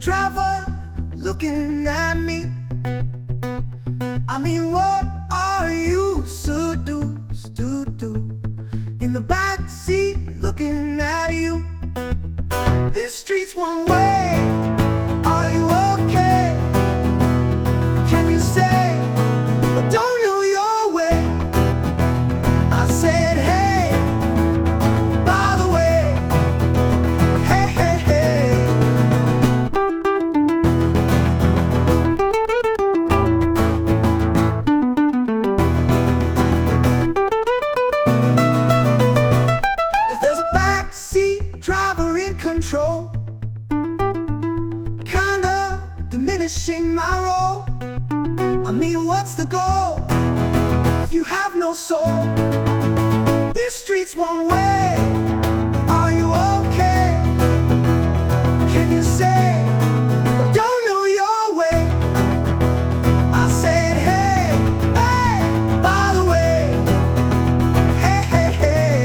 driver looking at me. I mean, what are you seduced to do? In the back seat looking at you. This street's one way. Are you okay? Can you say I don't know your way? I said, hey, by the way, hey, hey, hey. If there's a backseat driver in control, kinda diminishing my role. I mean, what's the goal if you have no soul? This street's one way. Are you okay? Can you say I don't know your way? I said, hey, hey, by the way, hey, hey, hey.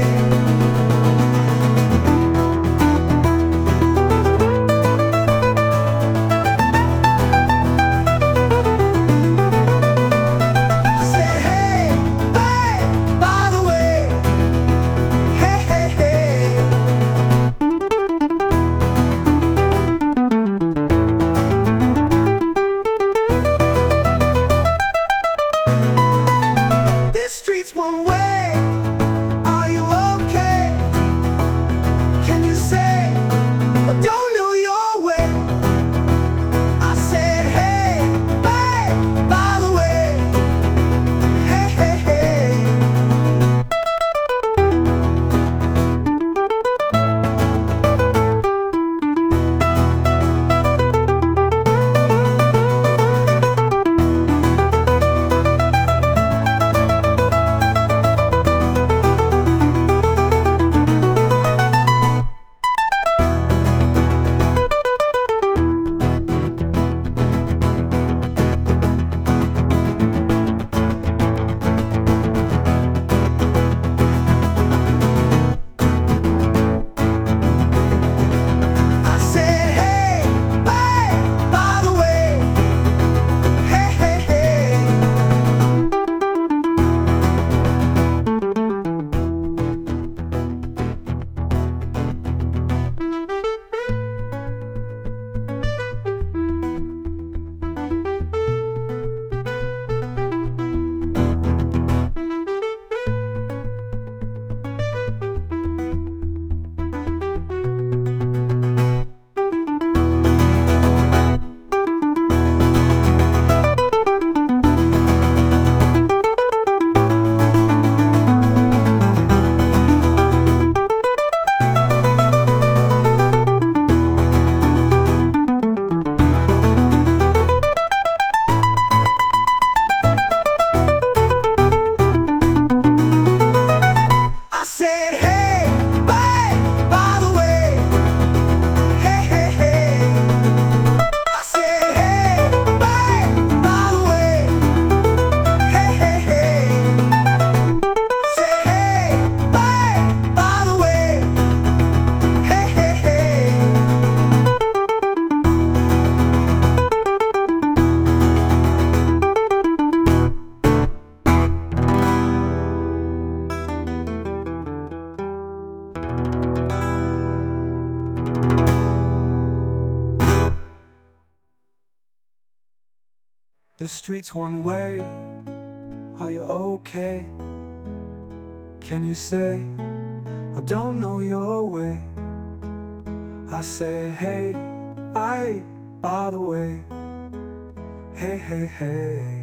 I said, hey, hey, by the way, hey, hey, hey. This street's one way. Are you okay? Can you say I don't know your way? I said, hey, hey, by the way, hey, hey, hey. I said, hey, hey, by the way, hey, hey, hey. I said, hey, hey, by the way, hey, hey, hey. I said, hey, hey, by the way, hey, hey, hey. Say, hey, hey, by the way, hey, hey, hey. The street's one way. Are you okay? Can you say I don't know your way? I say, hey, by the way, hey, hey, hey.